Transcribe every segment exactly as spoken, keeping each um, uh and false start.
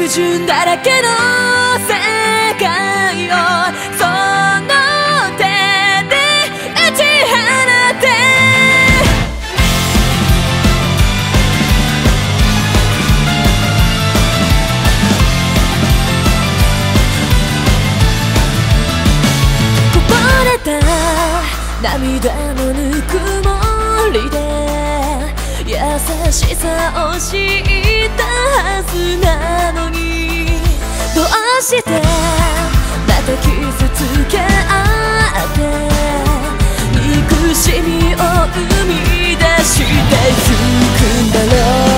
矛盾だらけの世界をその手で打ち放てこぼれた涙のぬくもりで優しさを知ったはずなのにどうしてまた傷つけ合って憎しみを生み出してゆくんだろ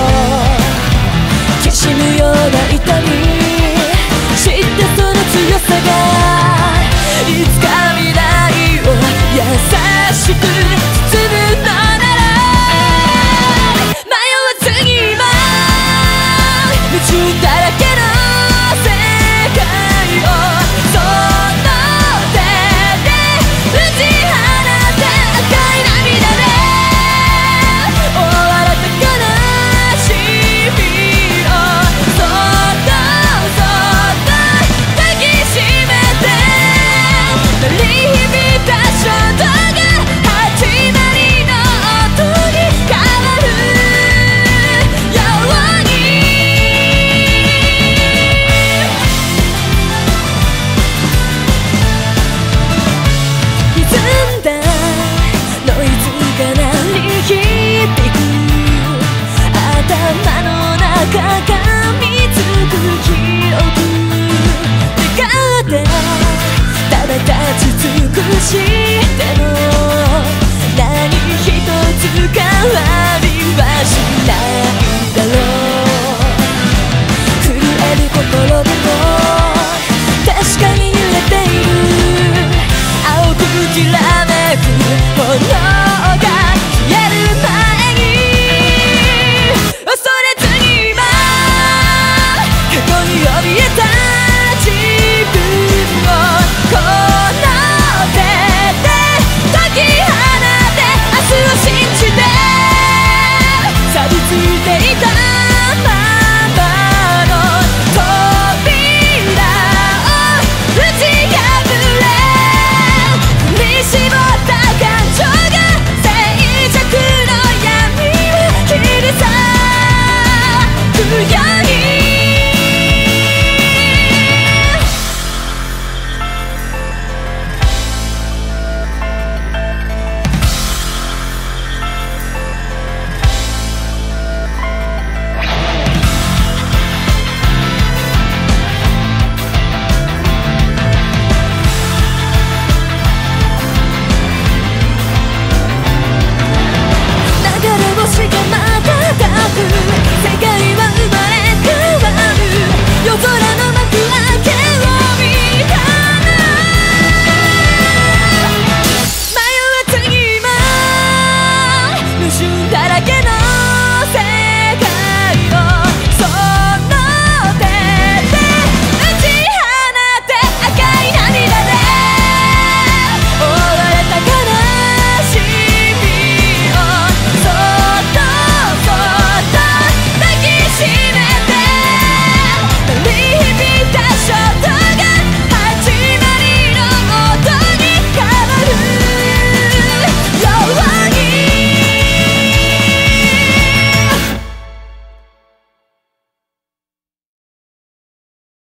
う。きしむような痛み知ってその強さがいつか未来を優しく包むのなら矛盾だらけの世界をその手で打ち放て赤い涙で終わらた悲しみをそっとそっと抱きしめて鳴り響いた衝動が始まりの音に変わるように頭の中がみつく記憶願ってただ立ち尽くしても何一つ変わりはしないだろう。震える心でも確かに揺れている青くきらめく炎が消える前に怯えた自分をこの手で解き放て明日を信じて錆びついていた